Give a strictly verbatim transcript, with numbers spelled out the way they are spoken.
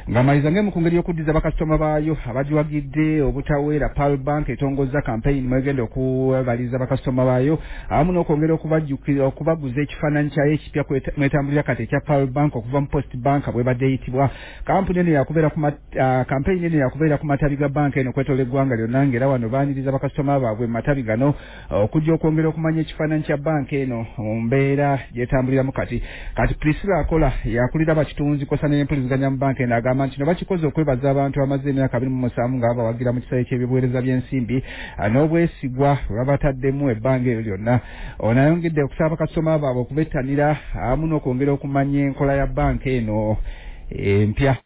Ng'amalizange mu kungeri y'okuddiza bakasitoma baayo abagiwagidde obutaweera Pearl Bank etongoza campaign mwegenda okubaliza bakasitoma baayo awamu n'okwongera okubajjukira okubaguza ekifaananyi kyayo ekipya mwetambulira kati ekya Pearl Bank okuva mu Post Bank bwebadde eyitibwa. Kampuni eno yakubeera ku uh, campaign eno yakubeera ku matabi ga bank eno kwetola eggwanga lyonna ng'era wano baaniriza bakasitoma baabwe mu matabi gano okujja okwongera okumanya ekifaananyi kya bank eno mu mbeera gyetambuliramu kati. Kati Priscilla Akola yakulira bakitunzi kosa n'empuliziganya mu bank eno agamba nti no bakikoze okwebaza abantu amaze emyaka abiri mu musanvu nga bawagira mu kisale ky'ebibuweereza by'ensimbi n'obwesigwa babataddemu ebbanga eryo lyonna. Ono ayongedde okusaba bakasitoma baabwe okubettanira awamu n'okwongera okumanya enkola ya bank eno empya.